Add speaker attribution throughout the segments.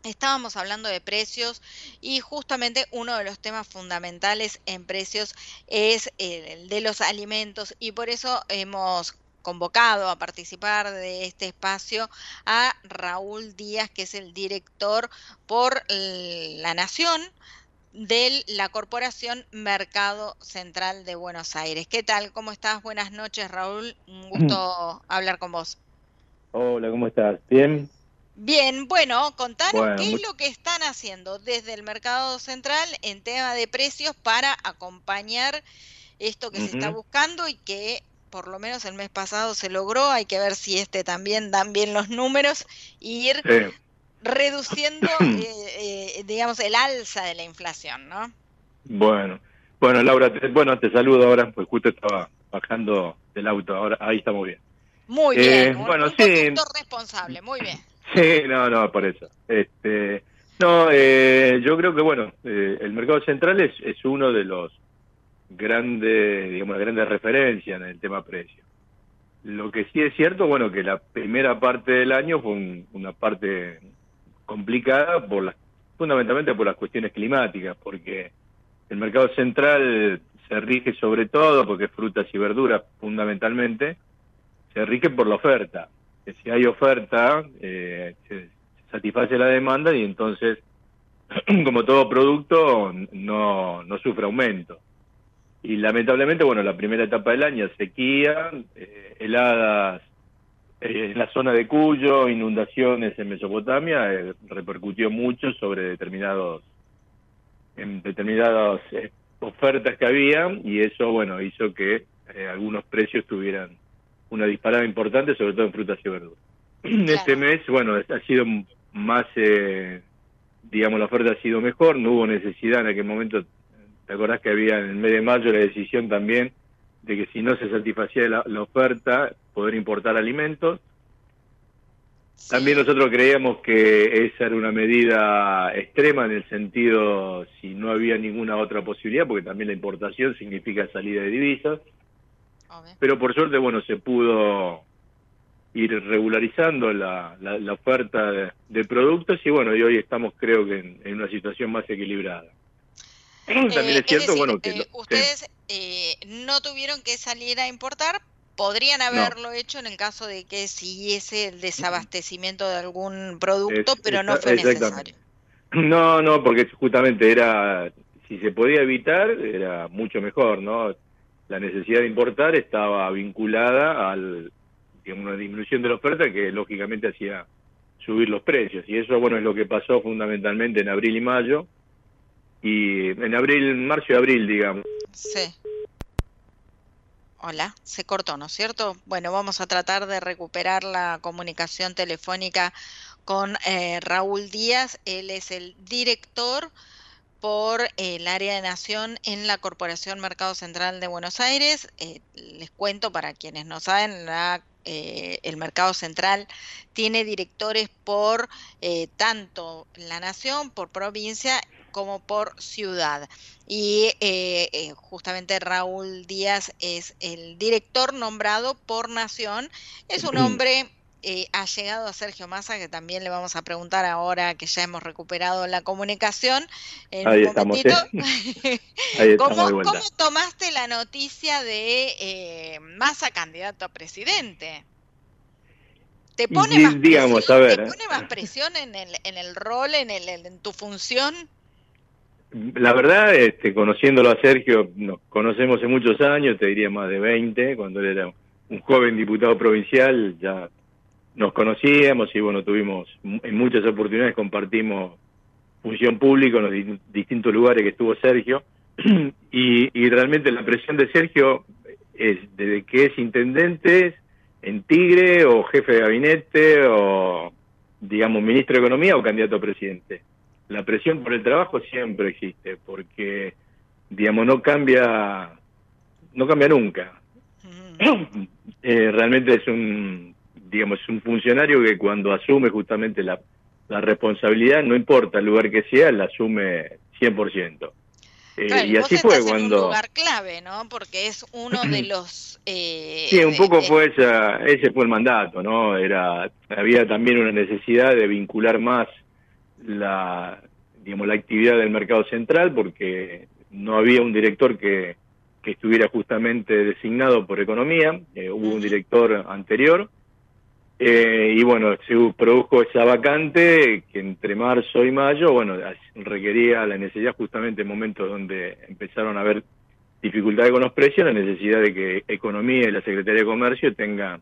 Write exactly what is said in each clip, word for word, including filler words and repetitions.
Speaker 1: Estábamos hablando de precios y justamente uno de los temas fundamentales en precios es el de los alimentos y por eso hemos convocado a participar de este espacio a Raúl Díaz, que es el director por la Nación de la Corporación Mercado Central de Buenos Aires. ¿Qué tal? ¿Cómo estás? Buenas noches, Raúl. Un gusto hablar con vos.
Speaker 2: Hola, ¿cómo estás? ¿Bien?
Speaker 1: Bien, bueno, contanos
Speaker 2: Bueno,
Speaker 1: qué es
Speaker 2: muy-
Speaker 1: lo que están haciendo desde el Mercado Central en tema de precios para acompañar esto que se está
Speaker 2: ujú,
Speaker 1: buscando y que por lo menos el mes pasado se logró. Hay que ver si este también dan bien los números y ir
Speaker 2: sí.
Speaker 1: reduciendo, eh, eh, digamos, el alza de la inflación, ¿no?
Speaker 2: Bueno, bueno, Laura, te, bueno, te saludo ahora, pues justo estaba bajando del auto, ahora ahí estamos bien.
Speaker 1: Muy bien,
Speaker 2: Eh,
Speaker 1: un,
Speaker 2: bueno,
Speaker 1: un
Speaker 2: sí,
Speaker 1: conductor responsable, muy bien.
Speaker 2: sí, no, no, por eso. Este, no, eh, yo creo que, bueno, eh, el mercado central es, es uno de los grandes, digamos, grandes referencias en el tema precio. Lo que sí es cierto, bueno, que la primera parte del año fue un- una parte complicada por las, fundamentalmente por las cuestiones climáticas, porque el mercado central se rige sobre todo, porque frutas y verduras fundamentalmente, se rige por la oferta. Que si hay oferta, eh, se satisface la demanda y entonces, como todo producto, no, no sufre aumento. Y lamentablemente, bueno, la primera etapa del año, sequía, eh, heladas eh, en la zona de Cuyo, inundaciones en Mesopotamia, eh, repercutió mucho sobre determinados en determinadas eh, ofertas que había y eso, bueno, hizo que eh, algunos precios tuvieran una disparada importante, sobre todo en frutas y verduras. Este
Speaker 1: Claro.
Speaker 2: mes, bueno, ha sido más, eh, digamos, la oferta ha sido mejor, no hubo necesidad en aquel momento, te acordás que había en el mes de mayo la decisión también de que si no se satisfacía la, la oferta, poder importar alimentos. También
Speaker 1: Sí.
Speaker 2: nosotros creíamos que esa era una medida extrema en el sentido si no había ninguna otra posibilidad, porque también la importación significa salida de divisas,
Speaker 1: Obvio.
Speaker 2: pero por suerte, bueno, se pudo ir regularizando la, la, la oferta de, de productos y bueno, y hoy estamos creo que en, en una situación más equilibrada. También
Speaker 1: Eh,
Speaker 2: es
Speaker 1: es
Speaker 2: cierto,
Speaker 1: decir,
Speaker 2: bueno, que
Speaker 1: eh,
Speaker 2: lo, sí,
Speaker 1: ustedes eh, no tuvieron que salir a importar, podrían
Speaker 2: no,
Speaker 1: haberlo hecho en el caso de que siguiese el desabastecimiento de algún producto,
Speaker 2: es,
Speaker 1: pero no
Speaker 2: esa-
Speaker 1: fue necesario.
Speaker 2: exactamente. No, no, porque justamente era, si se podía evitar, era mucho mejor, ¿no? La necesidad de importar estaba vinculada al, digamos, una disminución de la oferta que lógicamente hacía subir los precios. Y eso, bueno, es lo que pasó fundamentalmente en abril y mayo. Y en abril, marzo y abril, digamos.
Speaker 1: Sí. Hola, se cortó, ¿no es cierto? Bueno, vamos a tratar de recuperar la comunicación telefónica con eh, Raúl Díaz. Él es el director por el área de Nación en la Corporación Mercado Central de Buenos Aires. Eh, les cuento para quienes no saben, la, eh, el Mercado Central tiene directores por eh, tanto la Nación, por provincia como por ciudad. Y eh, eh, justamente Raúl Díaz es el director nombrado por Nación. Es un hombre eh, ha llegado a Sergio Massa, que también le vamos a preguntar ahora que ya hemos recuperado la comunicación en un
Speaker 2: Ahí estamos,
Speaker 1: momentito.
Speaker 2: ¿eh? Ahí
Speaker 1: ¿Cómo,
Speaker 2: estamos de
Speaker 1: cómo
Speaker 2: vuelta.
Speaker 1: tomaste la noticia de eh, Massa candidato a presidente? ¿Te
Speaker 2: Y
Speaker 1: pone más
Speaker 2: di-
Speaker 1: presión?
Speaker 2: digamos, a
Speaker 1: ¿Te
Speaker 2: ver,
Speaker 1: pone más presión en el, en el rol, en, el, en tu función?
Speaker 2: la verdad, este, conociéndolo a Sergio, nos conocemos hace muchos años, te diría más de veinte, cuando él era un joven diputado provincial, ya nos conocíamos y bueno, tuvimos en muchas oportunidades compartimos función pública en los di- distintos lugares que estuvo Sergio y, y realmente la presión de Sergio es desde que es intendente en Tigre o jefe de gabinete o digamos ministro de Economía o candidato a presidente. La presión por el trabajo siempre existe porque digamos no cambia no cambia nunca.
Speaker 1: Mm.
Speaker 2: Eh, realmente es un, digamos, un funcionario que cuando asume justamente la, la responsabilidad, no importa el lugar que sea, la asume cien por ciento. Eh,
Speaker 1: Claro, y
Speaker 2: y
Speaker 1: vos
Speaker 2: así fue
Speaker 1: estás en un
Speaker 2: cuando,
Speaker 1: lugar clave, ¿no? Porque es uno de los...
Speaker 2: sí,
Speaker 1: eh,
Speaker 2: un
Speaker 1: de-
Speaker 2: poco
Speaker 1: de-
Speaker 2: fue esa, ese fue el mandato, ¿no? Era, había también una necesidad de vincular más la, digamos, la actividad del mercado central, porque no había un director que, que estuviera justamente designado por economía, eh, hubo un director anterior, eh, y bueno, se produjo esa vacante que entre marzo y mayo, bueno, requería la necesidad justamente en momentos donde empezaron a haber dificultades con los precios, la necesidad de que Economía y la Secretaría de Comercio tengan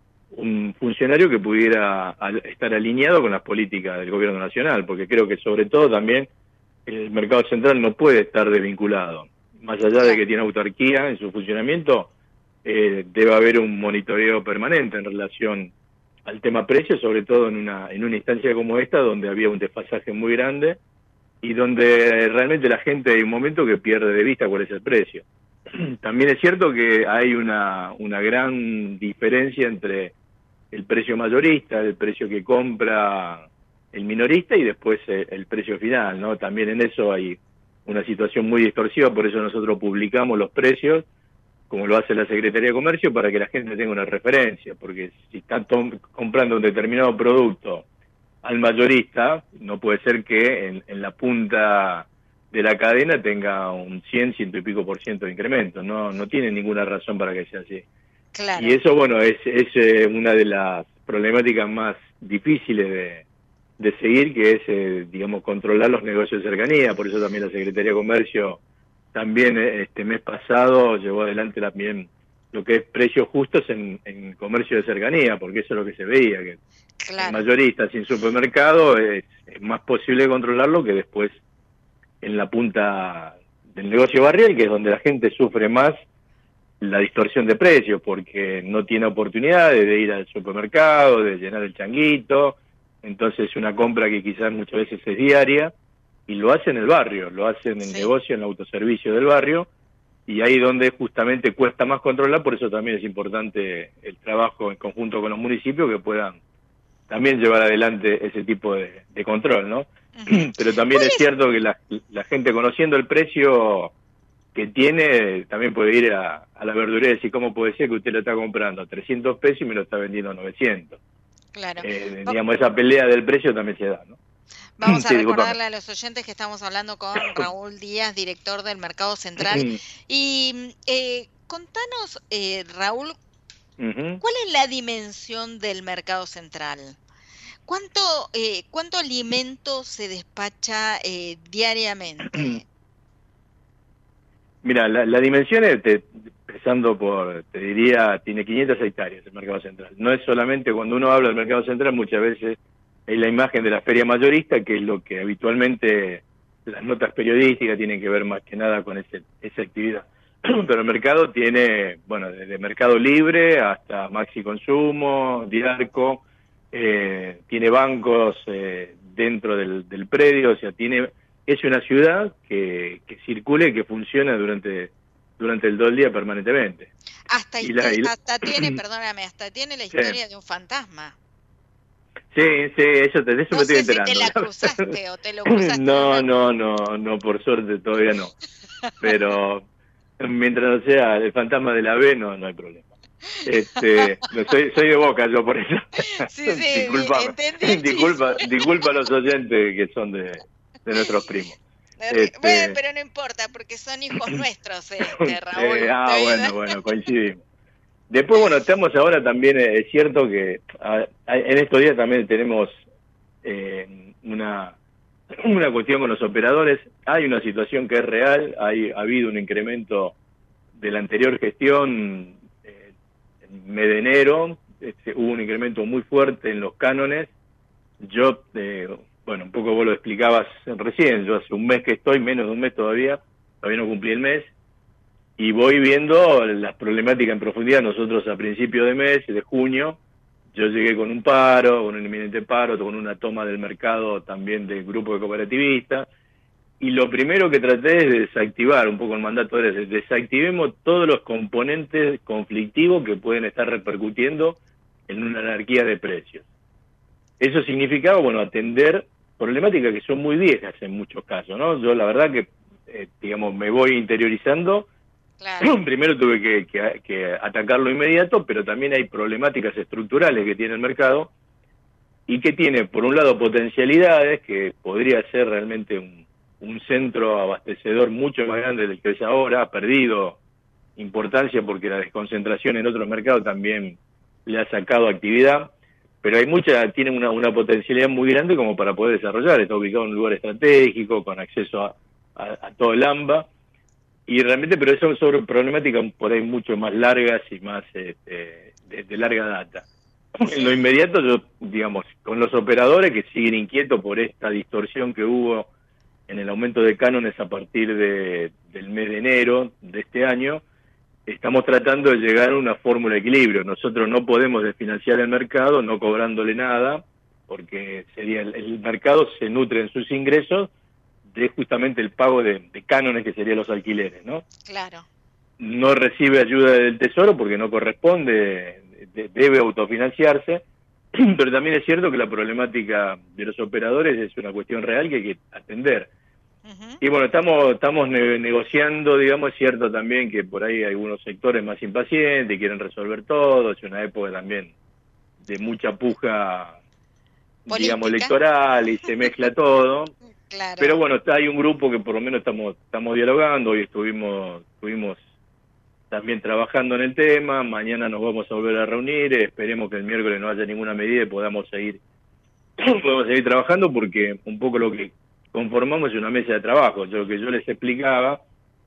Speaker 2: un funcionario que pudiera al, estar alineado con las políticas del gobierno nacional, porque creo que sobre todo también el mercado central no puede estar desvinculado. Más allá de que tiene autarquía en su funcionamiento, eh, debe haber un monitoreo permanente en relación al tema precios, sobre todo en una, en una instancia como esta, donde había un desfasaje muy grande y donde realmente la gente hay un momento que pierde de vista cuál es el precio. También es cierto que hay una, una gran diferencia entre el precio mayorista, el precio que compra el minorista y después el, el precio final, ¿no? También en eso hay una situación muy distorsiva, por eso nosotros publicamos los precios, como lo hace la Secretaría de Comercio, para que la gente tenga una referencia, porque si está comprando un determinado producto al mayorista, no puede ser que en, en la punta de la cadena tenga un cien, ciento y pico por ciento de incremento, no no tiene ninguna razón para que sea así.
Speaker 1: Claro.
Speaker 2: Y eso, bueno, es, es eh, una de las problemáticas más difíciles de, de seguir, que es, eh, digamos, controlar los negocios de cercanía. Por eso también la Secretaría de Comercio también eh, este mes pasado llevó adelante también lo que es precios justos en, en comercio de cercanía, porque eso es lo que se veía, que claro, el mayorista sin supermercado es, es más posible controlarlo que después en la punta del negocio barrial, que es donde la gente sufre más la distorsión de precios, porque no tiene oportunidades de ir al supermercado, de llenar el changuito, entonces una compra que quizás muchas veces es diaria, y lo hace en el barrio, lo hace en el sí. negocio, en el autoservicio del barrio, y ahí donde justamente cuesta más controlar, por eso también es importante el trabajo en conjunto con los municipios que puedan también llevar adelante ese tipo de, de control, ¿no? Uh-huh. Pero también es cierto que la, la gente, conociendo el precio que tiene, también puede ir a, a la verdulería y decir, ¿cómo puede ser que usted lo está comprando a trescientos pesos y me lo está vendiendo a novecientos? Claro. Eh, digamos, esa pelea del precio también se da, ¿no?
Speaker 1: Vamos a sí, recordarle disculpame. a los oyentes que estamos hablando con Raúl Díaz, director del Mercado Central. Y eh, contanos, eh, Raúl, uh-huh. ¿cuál es la dimensión del Mercado Central? ¿Cuánto, eh, cuánto alimento se despacha eh, diariamente?
Speaker 2: Mira, la, la dimensión es, te, empezando por, te diría, tiene quinientas hectáreas el Mercado Central. No es solamente, cuando uno habla del Mercado Central, muchas veces es la imagen de la feria mayorista, que es lo que habitualmente las notas periodísticas tienen que ver más que nada con ese, esa actividad. Pero el mercado tiene, bueno, desde Mercado Libre hasta Maxi Consumo, Diarco, eh, tiene bancos eh, dentro del, del predio, o sea, tiene es una ciudad que, que circula y que funciona durante durante el todo el día permanentemente.
Speaker 1: Hasta, y la, y la... hasta tiene, perdóname, hasta tiene la historia sí. de un fantasma.
Speaker 2: Sí, sí, eso te, de eso
Speaker 1: no
Speaker 2: me estoy
Speaker 1: sé
Speaker 2: enterando.
Speaker 1: Si te la cruzaste o te lo cruzaste.
Speaker 2: No, no, no, no, por suerte todavía no. Pero mientras no sea el fantasma de la B, no, no hay problema. Este, no, soy, soy de Boca yo por eso.
Speaker 1: Sí, sí,
Speaker 2: Disculpame. Disculpa, disculpa a los oyentes que son de, de nuestros primos.
Speaker 1: Este... Bueno, pero no importa, porque son hijos nuestros, este, Raúl.
Speaker 2: Eh, ah, bueno, bueno, coincidimos. Después, bueno, estamos ahora también, eh, es cierto que a, a, en estos días también tenemos eh, una, una cuestión con los operadores. Hay una situación que es real, hay, ha habido un incremento de la anterior gestión, eh, en mes de enero, este, hubo un incremento muy fuerte en los cánones. Yo, eh, bueno, un poco vos lo explicabas recién, yo hace un mes que estoy, menos de un mes todavía, todavía no cumplí el mes, y voy viendo las problemáticas en profundidad. Nosotros a principio de mes, de junio, yo llegué con un paro, con un inminente paro, con una toma del mercado también del grupo de cooperativistas, y lo primero que traté es de desactivar, un poco el mandato era ese, desactivemos todos los componentes conflictivos que pueden estar repercutiendo en una anarquía de precios. Eso significaba, bueno, atender problemáticas que son muy viejas en muchos casos, ¿no? Yo la verdad que, eh, digamos, me voy interiorizando. Claro. Primero tuve que, que, que atacarlo inmediato, pero también hay problemáticas estructurales que tiene el mercado, y que tiene, por un lado, potencialidades, que podría ser realmente un, un centro abastecedor mucho más grande del que es ahora, ha perdido importancia porque la desconcentración en otros mercados también le ha sacado actividad, pero hay mucha, tiene una, una potencialidad muy grande como para poder desarrollar, está ubicado en un lugar estratégico, con acceso a, a, a todo el AMBA, y realmente, pero eso sobre problemáticas por ahí mucho más largas y más este, de, de larga data. En lo inmediato, yo, digamos, con los operadores que siguen inquietos por esta distorsión que hubo en el aumento de cánones a partir de, del mes de enero de este año, estamos tratando de llegar a una fórmula de equilibrio. Nosotros no podemos desfinanciar el mercado no cobrándole nada, porque sería el, el mercado se nutre en sus ingresos de justamente el pago de, de cánones, que serían los alquileres, ¿no?
Speaker 1: Claro.
Speaker 2: No recibe ayuda del Tesoro porque no corresponde, de, debe autofinanciarse, pero también es cierto que la problemática de los operadores es una cuestión real que hay que atender. Uh-huh. Y bueno, estamos estamos ne negociando, digamos, es cierto también que por ahí hay algunos sectores más impacientes y quieren resolver todo, es una época también de mucha puja, política, digamos, electoral, y se mezcla todo. Claro. Pero bueno, está, hay un grupo que por lo menos estamos estamos dialogando, hoy estuvimos estuvimos también trabajando en el tema, mañana nos vamos a volver a reunir, esperemos que el miércoles no haya ninguna medida y podamos seguir podemos seguir trabajando, porque un poco lo que conformamos es una mesa de trabajo. Lo que yo les explicaba,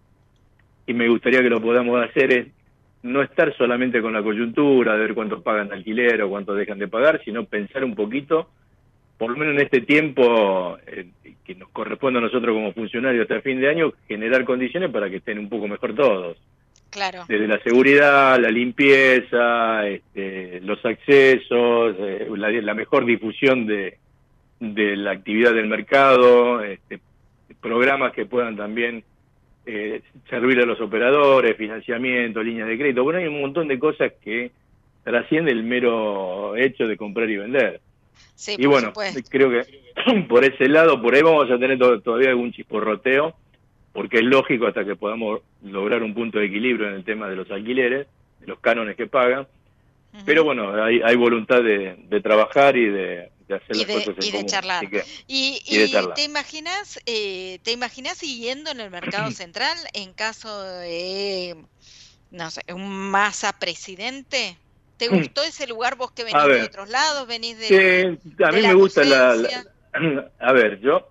Speaker 2: y me gustaría que lo podamos hacer, es no estar solamente con la coyuntura, de ver cuántos pagan de alquiler o cuántos dejan de pagar, sino pensar un poquito, por lo menos en este tiempo eh, que nos corresponde a nosotros como funcionarios hasta el fin de año, generar condiciones para que estén un poco mejor todos.
Speaker 1: Claro.
Speaker 2: Desde la seguridad, la limpieza, este, los accesos, eh, la, la mejor difusión de, de la actividad del mercado, este, programas que puedan también eh, servir a los operadores, financiamiento, líneas de crédito. Bueno, hay un montón de cosas que trascienden el mero hecho de comprar y vender.
Speaker 1: Sí,
Speaker 2: y bueno,
Speaker 1: supuesto.
Speaker 2: Creo que por ese lado, por ahí vamos a tener to todavía algún chisporroteo, porque es lógico hasta que podamos lograr un punto de equilibrio en el tema de los alquileres, de los cánones que pagan. Uh-huh. Pero bueno, hay, hay voluntad de, de trabajar y de, de hacer
Speaker 1: y
Speaker 2: las
Speaker 1: de,
Speaker 2: cosas en
Speaker 1: y de
Speaker 2: común.
Speaker 1: charlar.
Speaker 2: Así que,
Speaker 1: y,
Speaker 2: y, y de
Speaker 1: y
Speaker 2: charlar.
Speaker 1: te imaginas, eh, te imaginas siguiendo en el mercado central en caso de, no sé, un Massa presidente. ¿Te gustó ese lugar, vos que venís
Speaker 2: ver,
Speaker 1: de otros lados, venís de,
Speaker 2: que a
Speaker 1: de
Speaker 2: mí
Speaker 1: la
Speaker 2: me gusta la,
Speaker 1: docencia?
Speaker 2: la, a ver, yo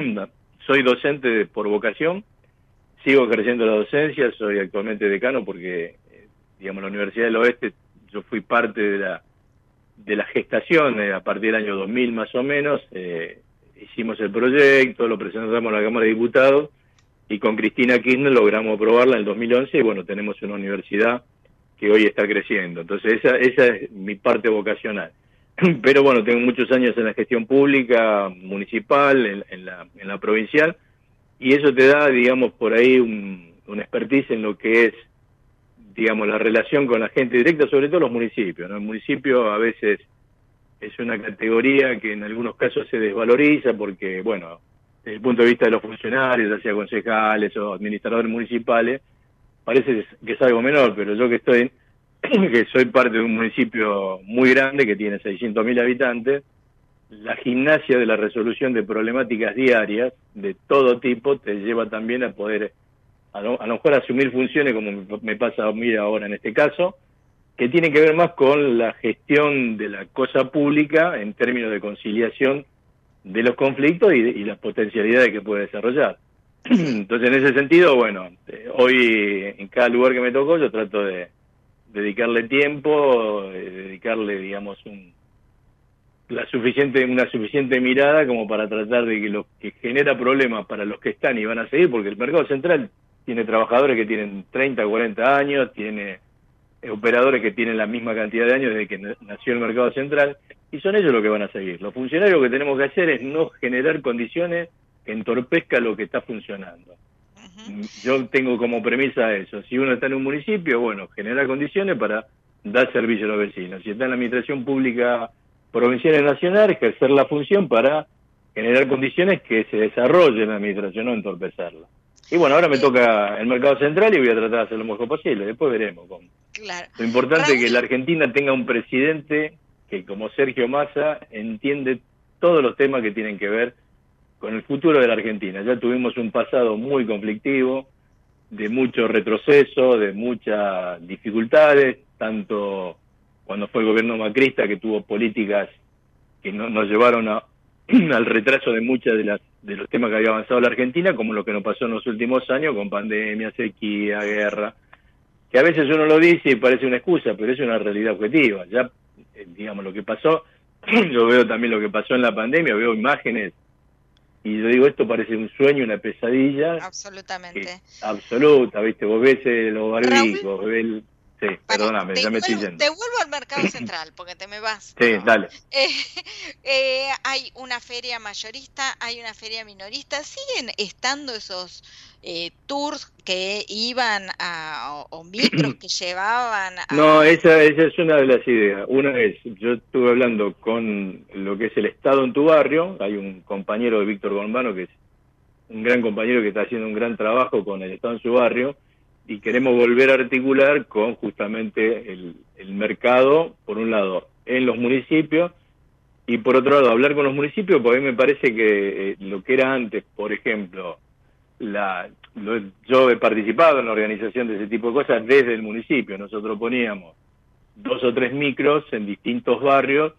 Speaker 2: soy docente por vocación, sigo ejerciendo la docencia, soy actualmente decano porque, digamos, la Universidad del Oeste, yo fui parte de la de la gestación eh, a partir del año dos mil más o menos, eh, hicimos el proyecto, lo presentamos a la Cámara de Diputados y con Cristina Kirchner logramos aprobarla en el dos mil once y bueno, tenemos una universidad que hoy está creciendo. Entonces esa esa es mi parte vocacional. Pero bueno, tengo muchos años en la gestión pública, municipal, en, en la en la provincial, y eso te da, digamos, por ahí un, un expertise en lo que es, digamos, la relación con la gente directa, sobre todo los municipios, ¿no? El municipio a veces es una categoría que en algunos casos se desvaloriza porque, bueno, desde el punto de vista de los funcionarios, ya sea concejales o administradores municipales, parece que es algo menor, pero yo que estoy, que soy parte de un municipio muy grande que tiene seiscientos mil habitantes, la gimnasia de la resolución de problemáticas diarias de todo tipo te lleva también a poder, a lo, a lo mejor asumir funciones como me pasa a mí ahora en este caso, que tienen que ver más con la gestión de la cosa pública en términos de conciliación de los conflictos y, y las potencialidades que puede desarrollar. Entonces, en ese sentido, bueno, eh, hoy en cada lugar que me tocó yo trato de dedicarle tiempo, de dedicarle, digamos, un, la suficiente una suficiente mirada como para tratar de que lo que genera problemas para los que están y van a seguir, porque el mercado central tiene trabajadores que tienen treinta, cuarenta años, tiene operadores que tienen la misma cantidad de años desde que nació el mercado central, y son ellos los que van a seguir. Los funcionarios lo que tenemos que hacer es no generar condiciones que entorpezca lo que está funcionando. Uh-huh. Yo tengo como premisa eso. Si uno está en un municipio, bueno, generar condiciones para dar servicio a los vecinos. Si está en la administración pública provincial y nacional, ejercer la función para generar condiciones que se desarrolle en la administración, no entorpecerla. Y bueno, ahora me toca el mercado central y voy a tratar de hacer lo mejor posible. Después veremos cómo.
Speaker 1: Claro.
Speaker 2: Lo importante
Speaker 1: Raúl...
Speaker 2: es que la Argentina tenga un presidente que como Sergio Massa entiende todos los temas que tienen que ver con el futuro de la Argentina. Ya tuvimos un pasado muy conflictivo, de mucho retroceso, de muchas dificultades, tanto cuando fue el gobierno macrista, que tuvo políticas que no, nos llevaron a, al retraso de muchas de las de los temas que había avanzado la Argentina, como lo que nos pasó en los últimos años con pandemia, sequía, guerra, que a veces uno lo dice y parece una excusa, pero es una realidad objetiva. Ya, eh, digamos, lo que pasó, yo veo también lo que pasó en la pandemia, veo imágenes, y yo digo, esto parece un sueño, una pesadilla.
Speaker 1: Absolutamente.
Speaker 2: Que, absoluta, ¿viste? Vos ves eh, los barbicos, ves el... Sí,
Speaker 1: Para,
Speaker 2: perdóname, ya me estoy
Speaker 1: vuelvo,
Speaker 2: yendo.
Speaker 1: te vuelvo al mercado central, porque te me vas.
Speaker 2: Sí,
Speaker 1: No.
Speaker 2: dale.
Speaker 1: Eh, eh, hay una feria mayorista, hay una feria minorista. ¿Siguen estando esos eh, tours que iban a, o, o micros que llevaban a...
Speaker 2: No, esa, esa es una de las ideas. Una es, yo estuve hablando con lo que es el Estado en tu barrio, hay un compañero de Víctor Bombano, que es un gran compañero que está haciendo un gran trabajo con el Estado en su barrio, y queremos volver a articular con justamente el, el mercado, por un lado, en los municipios, y por otro lado, hablar con los municipios, porque a mí me parece que eh, lo que era antes, por ejemplo, la, lo, yo he participado en la organización de ese tipo de cosas desde el municipio. Nosotros poníamos dos o tres micros en distintos barrios,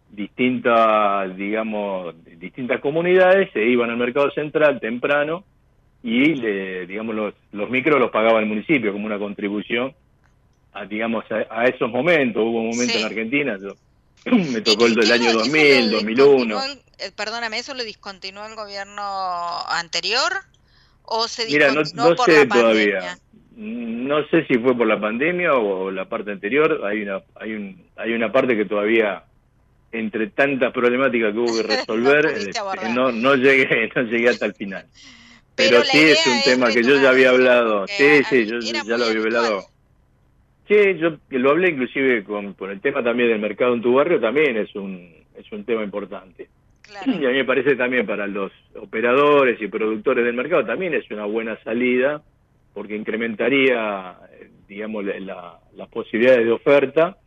Speaker 2: distintas, digamos, distintas comunidades, se iban al mercado central temprano, y le, digamos los, los micros los pagaba el municipio como una contribución a, digamos, a, a esos momentos. Hubo un momento sí. en Argentina, yo, me tocó el del año dos mil, dos mil uno.
Speaker 1: El, eh, perdóname, ¿eso lo discontinuó el gobierno anterior o se
Speaker 2: Mira,
Speaker 1: discontinuó
Speaker 2: no, no
Speaker 1: por
Speaker 2: sé
Speaker 1: la pandemia?
Speaker 2: Todavía. No sé si fue por la pandemia o la parte anterior. Hay una, hay un, hay una parte que todavía, entre tantas problemáticas que hubo que resolver, no, este, no, no llegué, no llegué hasta el final. Pero, Pero sí es un es tema que yo ya había hablado. Sí, sí, yo ya lo había hablado. Sí, yo lo hablé inclusive con, con el tema también del mercado en tu barrio, también es un, es un tema importante. Claro. Y a mí me parece también para los operadores y productores del mercado también es una buena salida, porque incrementaría, digamos, la, las posibilidades de oferta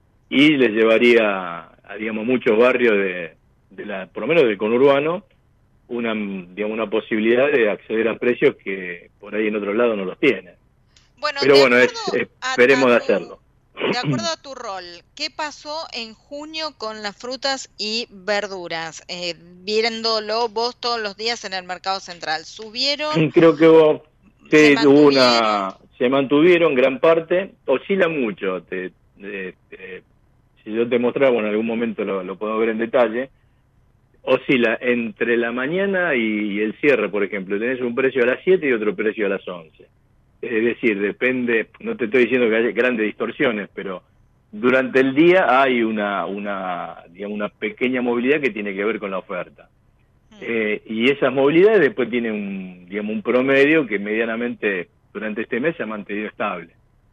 Speaker 2: y les llevaría a, digamos, muchos barrios de, de la, por lo menos del conurbano, una, digamos, una posibilidad de acceder a precios que por ahí en otro lado no los tienen.
Speaker 1: Bueno,
Speaker 2: pero bueno, es, esperemos
Speaker 1: a, a
Speaker 2: de hacerlo.
Speaker 1: De acuerdo a tu rol, ¿qué pasó en junio con las frutas y verduras? Eh, viéndolo vos todos los días en el mercado central, ¿subieron?
Speaker 2: Creo que hubo, sí, hubo una, se mantuvieron gran parte, oscila mucho. Te, te, te, si yo te mostraba, bueno, en algún momento lo, lo puedo ver en detalle. Oscila entre la mañana y, y el cierre, por ejemplo. Tenés un precio a las siete y otro precio a las once. Es decir, depende, no te estoy diciendo que haya grandes distorsiones, pero durante el día hay una, una, digamos, una pequeña movilidad que tiene que ver con la oferta. Mm. Eh, y esas movilidades después tienen un, digamos, un promedio que medianamente durante este mes se ha mantenido estable.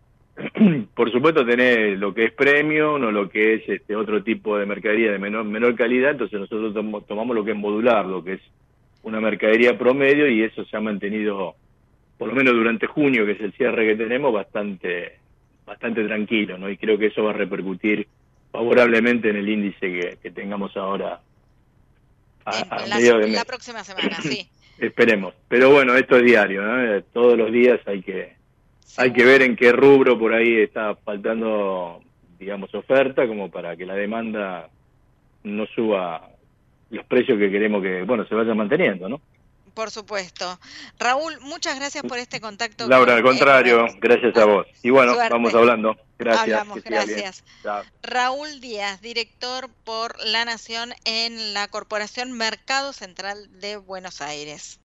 Speaker 2: Por supuesto tenés lo que es premium o lo que es este otro tipo de mercadería de menor, menor calidad, entonces nosotros tom tomamos lo que es modular, lo que es una mercadería promedio, y eso se ha mantenido, por lo menos durante junio, que es el cierre que tenemos, bastante bastante tranquilo, ¿no? Y creo que eso va a repercutir favorablemente en el índice que, que tengamos ahora
Speaker 1: a, a la, medio de mes. La próxima semana, sí.
Speaker 2: Esperemos. Pero bueno, esto es diario, ¿no? Todos los días hay que hay que ver en qué rubro por ahí está faltando, digamos, oferta, como para que la demanda no suba los precios que queremos que, bueno, se vayan manteniendo, ¿no?
Speaker 1: Por supuesto. Raúl, muchas gracias por este contacto.
Speaker 2: Laura, con, al contrario, eh, gracias a vos. Y bueno,
Speaker 1: suerte.
Speaker 2: Vamos hablando. Gracias.
Speaker 1: Hablamos, gracias. Raúl Díaz, director por La Nación en la Corporación Mercado Central de Buenos Aires.